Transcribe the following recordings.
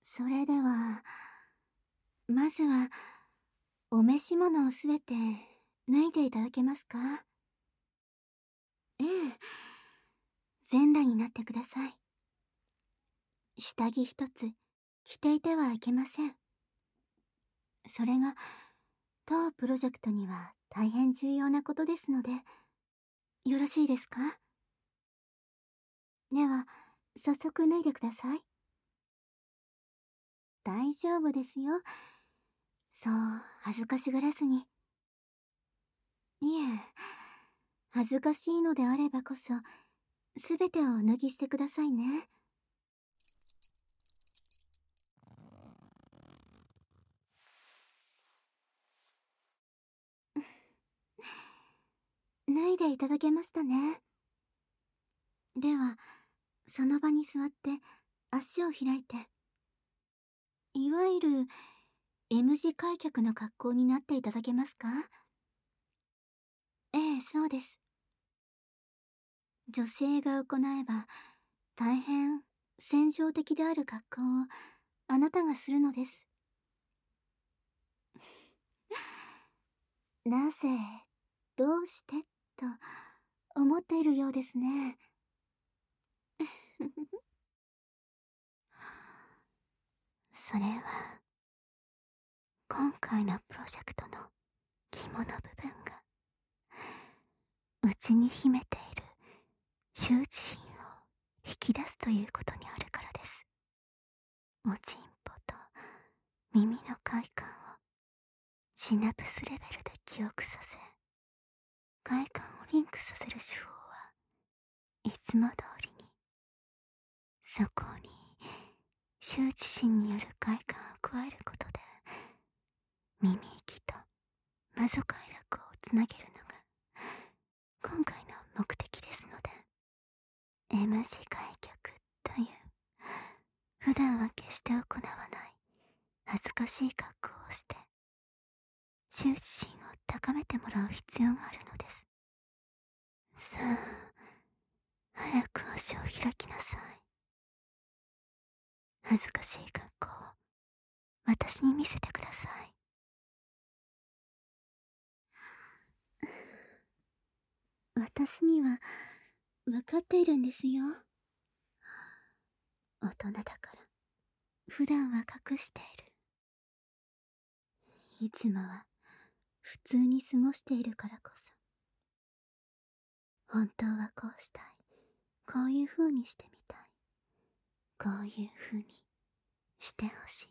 それでは、まずは、お召し物をすべて脱いでいただけますか？ええ、全裸になってください。下着一つ着ていてはいけません。それが、当プロジェクトには大変重要なことですので、よろしいですか？では、早速脱いでください。大丈夫ですよ。そう、恥ずかしがらずに。いえ、恥ずかしいのであればこそ、すべてをお脱ぎしてくださいね。脱いでいただけましたね。では、その場に座って足を開いて。いわゆる M 字開脚の格好になっていただけますか？ええ、そうです。女性が行えば大変戦場的である格好をあなたがするのです。なぜ、どうしてと思っているようですね。それは今回のプロジェクトの肝の部分が内に秘めている羞恥心を引き出すということにあるからです。おちんぽと耳の快感をシナプスレベルで記憶させ、快感をリンクさせる手法はいつも通りに、そこに羞恥心による快感を加えることで、耳息とマゾ快楽をつなげるのが今回の目的ですので、M 字開脚という普段は決して行わない恥ずかしい格好をして羞恥心を高めてもらう必要があるのです。さあ、早く足を開きなさい。恥ずかしい格好を私に見せてください。私には分かっているんですよ。大人だから普段は隠している。いつもは普通に過ごしているからこそ、本当はこうしたい、こういう風にしてみたい、こういう風にしてほしい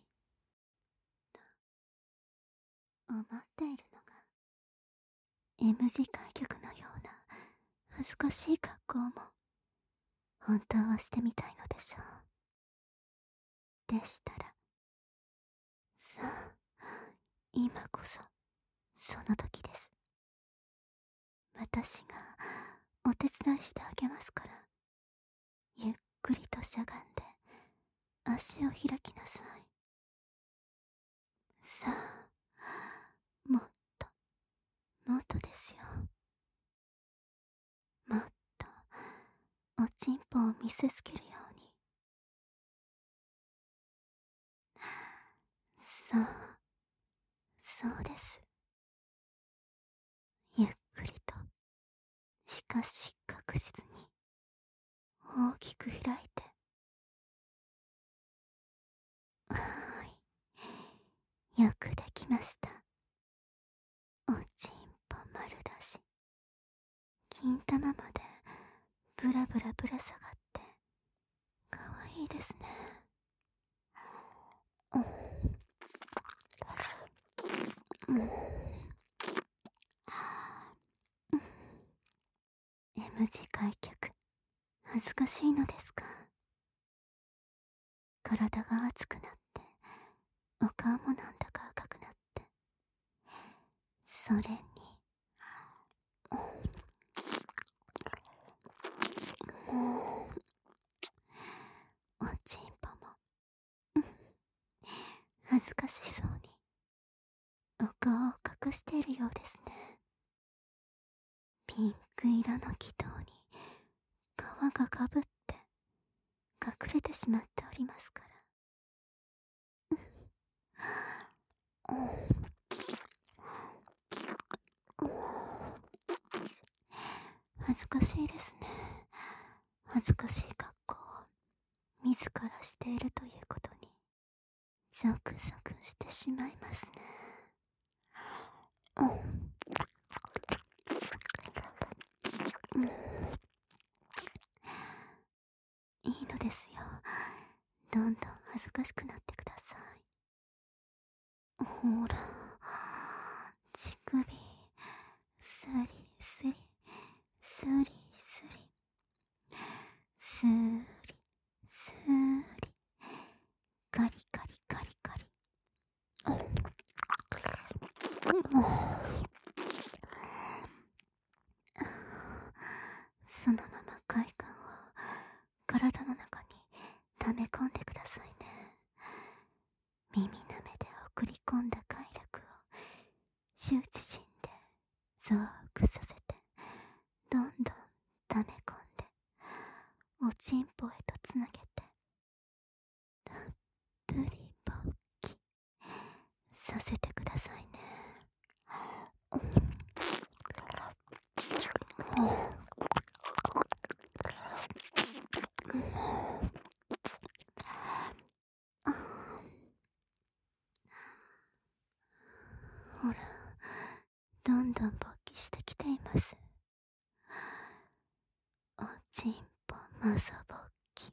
と思っているのが M 字開脚のような恥ずかしい格好も本当はしてみたいのでしょう。でしたら、さあ、今こそその時です。私がお手伝いしてあげますから、ゆっくりとしゃがんで足を開きなさい。さあ、もっともっとですよ。もっとおちんぽを見せつけるように。そう、そうです。ゆっくりと、しかし確実に大きく開いて。はーい、よくできました。おちんぽ丸出し、金玉までブラブラぶら下がってかわいいですね。うん、M 字開脚、恥ずかしいのですか？体が熱くなって、お顔もなんだか赤くなって、それに、おちんぽも、恥ずかしそうに、お顔を隠しているようですね。ピンク色の気筒に、皮がかぶって、隠れてしまっておりますから。 恥ずかしいですね。恥ずかしい格好を自らしているということにゾクゾクしてしまいますね。いいのですよ。どんどん恥ずかしくなってください。ほら、乳首、スリスリ、スリスリ、スリスリ、カリカリカリカリ。そのまま快感を体の中に溜め込んでくださいね。耳なめで送り込んだ快楽を羞恥心で増幅させて、どんどん溜め込んでおちんぽへとつなげて、たっぷり勃起させてくださいね。ほら、どんどん勃起してきています。おちんぽまさ勃起。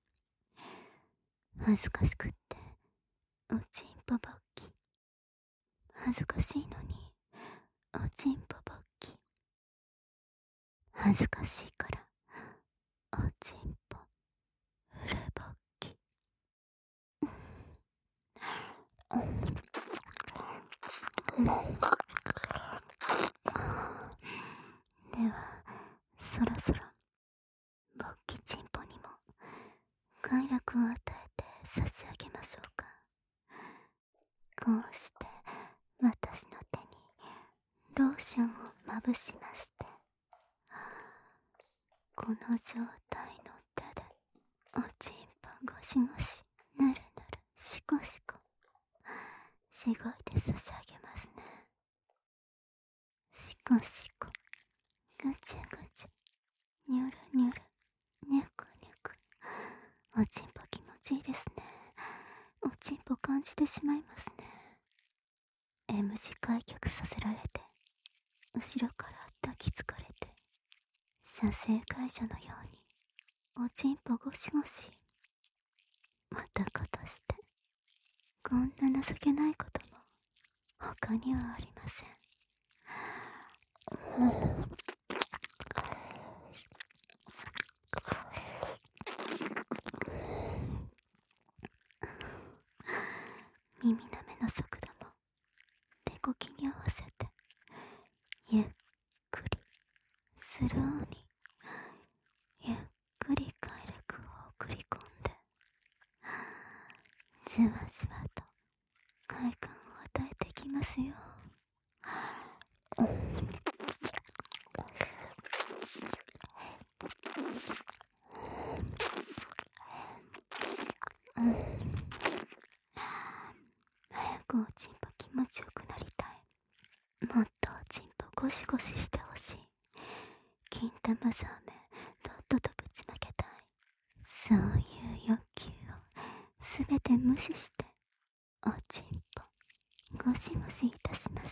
恥ずかしくっておちんぽ勃起。恥ずかしいのにおちんぽ勃起。恥ずかしいからおちんぽフル勃起。ではそろそろ勃起チンポにも快楽を与えて差し上げましょうか。こうして私の手にローションをまぶしまして、この状態の手でおちんぽゴシゴシ、ぬるぬる、シコシコしごいて差し上げますね。シコシコ、ぐちゅぐちゅ、にゅるにゅる、にゅくにゅく。おちんぽ気持ちいいですね。おちんぽ感じてしまいますね。M 字開脚させられて、後ろから抱きつかれて、射精解除のようにおちんぽゴシゴシ。男としてこんな情けないことも他にはありません。耳なめの速度も手こきに合わせてゆっくりスローに、ゆっくり快楽を送り込んで、じわじわと快感を与えてきますよ。早くおちんぽ気持ちよくなりたい。もっとおちんぽゴシゴシしてほしい。金玉ザーメンとっととぶちまけたい。そういう欲求をすべて無視しておちんぽゴシゴシいたします。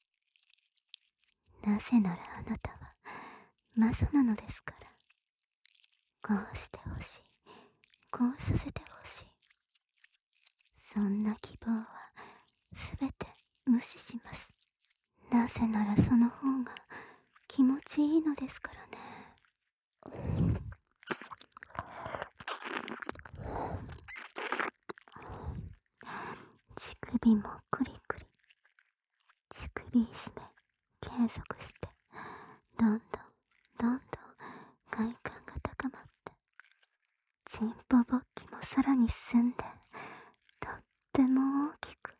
なぜならあなたはマゾなのですから。こうしてほしい、こうさせてほしい、そんな希望はすべて無視します。なぜならその方が気持ちいいのですからね。乳首もクリクリ、乳首いじめ継続して、どんどんどんどん快感が高まって、チンポ勃起もさらに進んで、とっても大きく、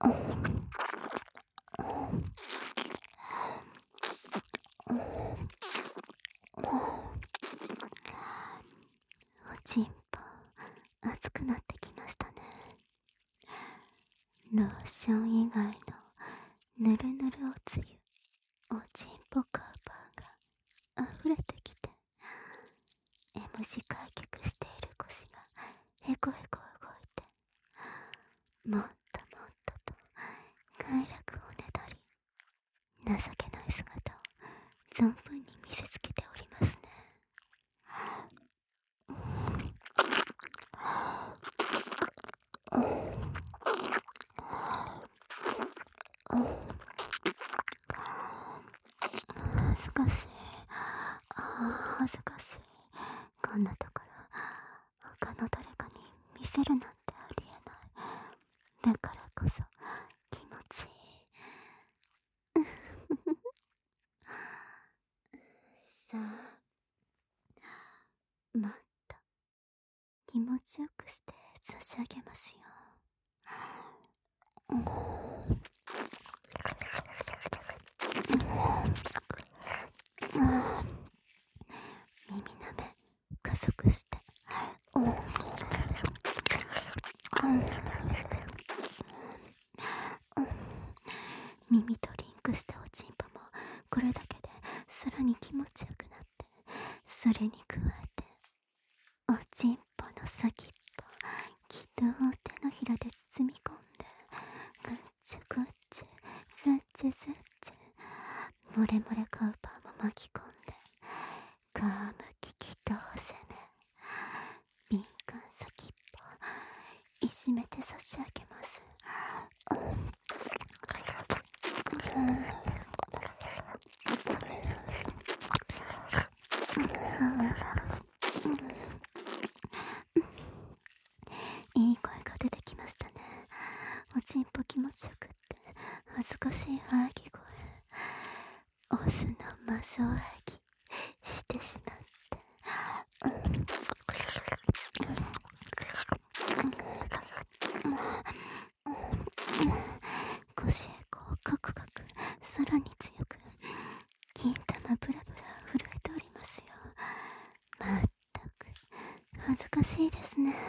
おちんぽ熱くなってきましたね。ローション以外のぬるぬるおつゆ、おちんぽカーパーが溢れてきて、M 字開脚している腰がへこへこ動いて、もっともっとと快楽をねだり、情けない姿を存分に見せつけておりますね。恥ずかしい。恥ずかしい。こんなところ他の誰かに見せるなんてありえない。だからこそ気持ちいい。さあ、もっと気持ちよくして差し上げますよ。耳なめ加速して、耳とリンクしたおちんぽもこれだけでさらに気持ちよくなって、それに加えておちんぽの先っぽきっと手のひらで包み込んで、ぐっちゅぐっちゅずっちゅずっちゅ、漏れ漏れカウパーも巻き込んで、皮むき祈祷攻め、敏感先っぽいじめて差し上げます。いい声が出てきましたね。おちんぽ気持ちよくって恥ずかしい喘ぎ声、オスのマゾ喘ぎしてしまって、腰へこうカクカクさらに強く、金玉ブラブラ震えておりますよ。まったく恥ずかしいですね。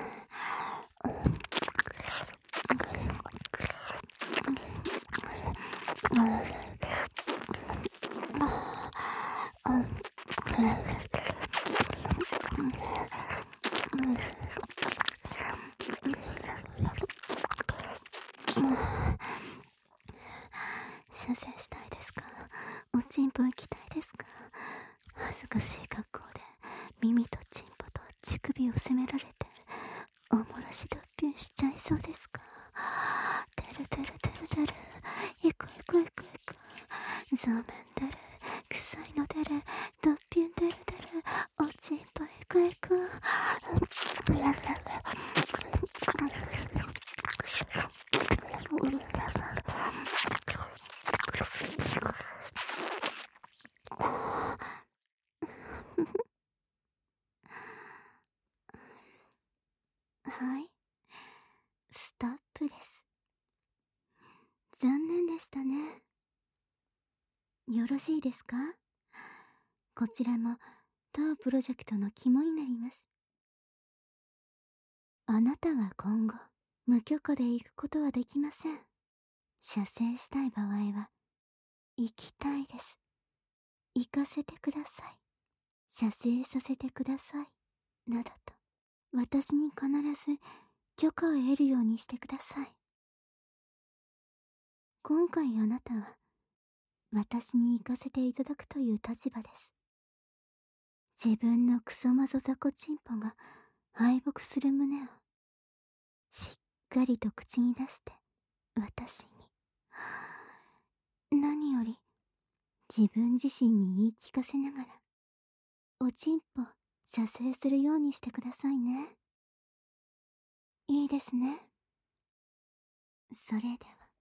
射精したいですか？おちんぽ行きたいですか？恥ずかしい格好で耳とちんぽと乳首を責められて、おもらし脱皮しちゃいそうですか？てるてるてるてる、いくいくいくいく、ザーメン出る、臭いの出る、脱皮出る出る、おちんぽいくいく。はい、ストップです。残念でしたね。よろしいですか？こちらも当プロジェクトの肝になります。あなたは今後無許可で行くことはできません。射精したい場合は行きたいです。行かせてください。射精させてください。などと私に必ず許可を得るようにしてください。今回あなたは私に行かせていただくという立場です。自分のクソマゾザコチンポが敗北する旨をしっかりと口に出して私に、何より自分自身に言い聞かせながらおちんぽ射精するようにしてくださいね。いいですね。それでは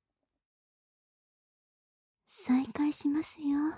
再開しますよ。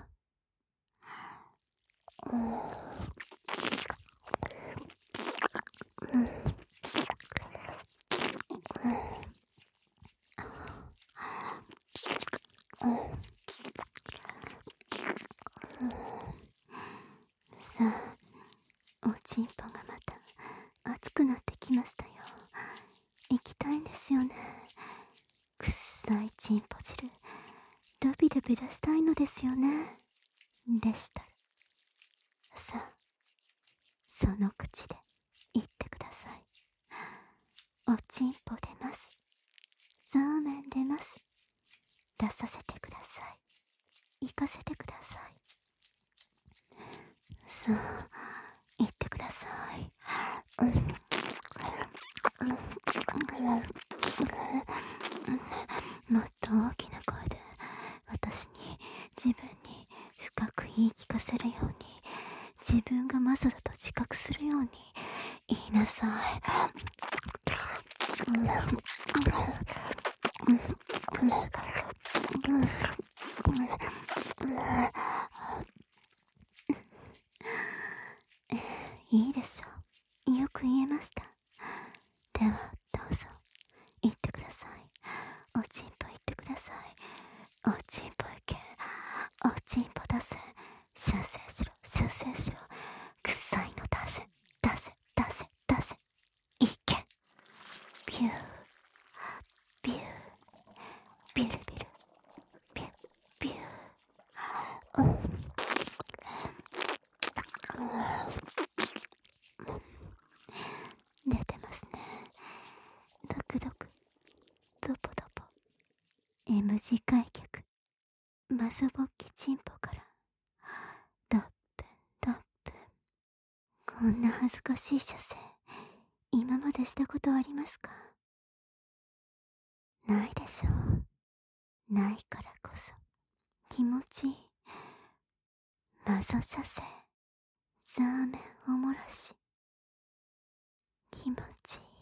くなってきましたよ。行きたいんですよね。くっさいチンポ汁、ドビドビ出したいのですよね。でしたら、さあ、その口で言ってください。おちんぽ出ます。そうめん出ます。出させてください。行かせてください。さあ、言ってください。もっと大きな声で私に、自分に深く言い聞かせるように、自分がマゾだと自覚するように言いなさい。いいでしょう。よく言えました。ではどうぞ言ってください。おちんぽ言ってください。おちんぽ行け。おちんぽ出せ。修正しろ、修正しろ。臭いの出せ、出せ、出せ、出せ。いけ。ビュー、ビュー、ビュルビル、ビュー、ビュー。出てますね。ドクドク、ドポドポ。M 字開脚、マゾボッキチンポからドップンドップン。こんな恥ずかしい射精、今までしたことありますか？ないでしょう。ないからこそ気持ちいいマゾ射精、ザーメンおもらし、気持ちいい。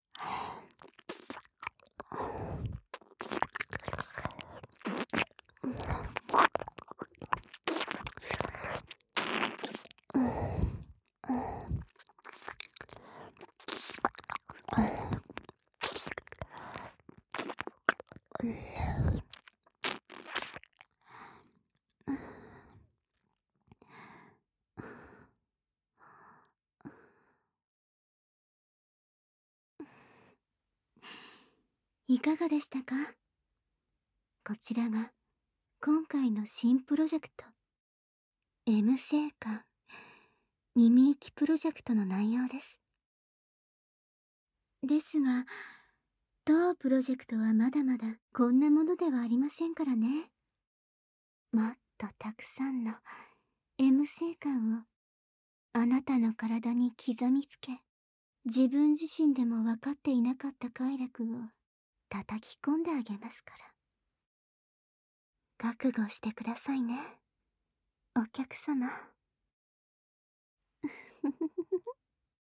いかがでしたか？こちらが今回の新プロジェクト M 性感耳域プロジェクトの内容です。ですが、当プロジェクトはまだまだこんなものではありませんからね。もっとたくさんの M 性感をあなたの体に刻みつけ、自分自身でも分かっていなかった快楽を叩き込んであげますから。覚悟してくださいね、お客様。